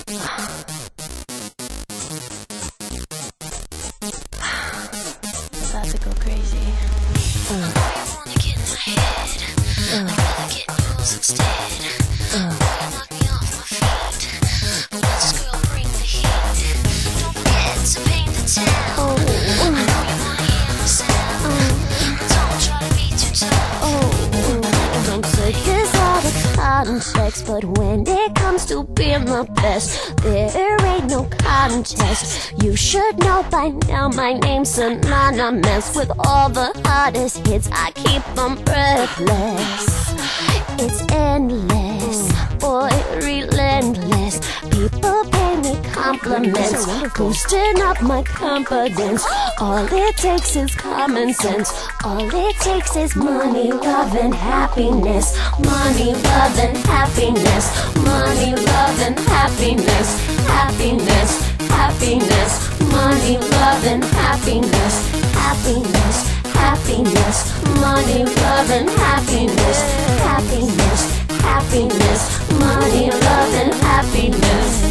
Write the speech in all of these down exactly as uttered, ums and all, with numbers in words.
About to go crazy. Uh. I know you wanna get in my head. Uh. I'd rather get yours instead. Uh. Boy, you knock me off my feet. But watch this girl bring the heat. Don't forget to paint the town. Oh. I know you wanna hear my sound. Uh. Don't try to be too tough. Oh. Don't take this out of context, but when it comes to being the best, there ain't no contest. You should know by now my name's synonymous with all the hottest hits. I keep them breathless. It's endless, boy, relentless. People pay me compliments, boosting up my confidence. All it takes is common sense. All it takes is money, love, and happiness. Money, love, and happiness. Money, love, and happiness. Happiness, happiness. Money, love, and happiness. Happiness, happiness. Money, love, and happiness. Happiness, happiness. Money, love, and happiness.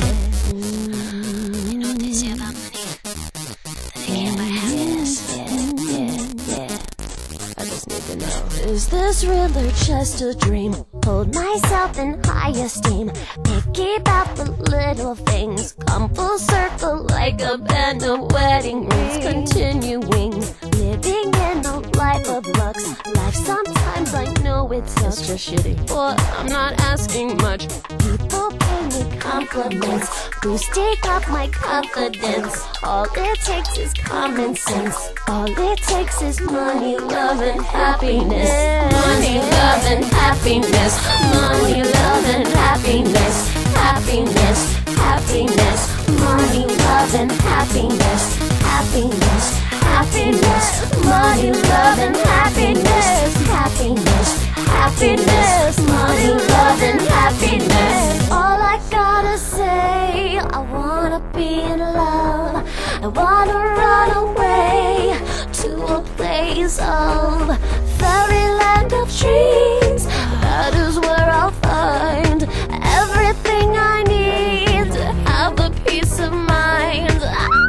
You know what they say about money? That they can't buy happiness. Yeah, yeah, yeah. I just need to know, is this real or just a dream? Hold myself in high esteem. Picky about the little things. Come full circle like a band of wedding rings. Continuing, living in a life of lux. Life sometimes I know it sucks. It's just shitty. But I'm not asking much. People pay me compliments, boosting up my confidence. All it takes is common sense. All it takes is money, love, and happiness. Money, love, and happiness. Money, love, and happiness. Happiness, happiness. Money, love, and happiness. Happiness, happiness. Money, love, and happiness. Happiness, happiness. Money, love, and happiness. All I gotta say, I wanna be in love. I wanna run away to a place of fairyland of dreams. That is where I'll find everything I need to have the peace of mind.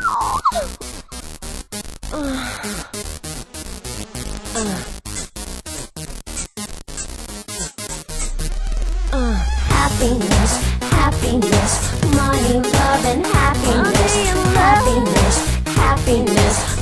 Uh, uh, uh, happiness, happiness, money, love, and happiness. Happiness, happiness,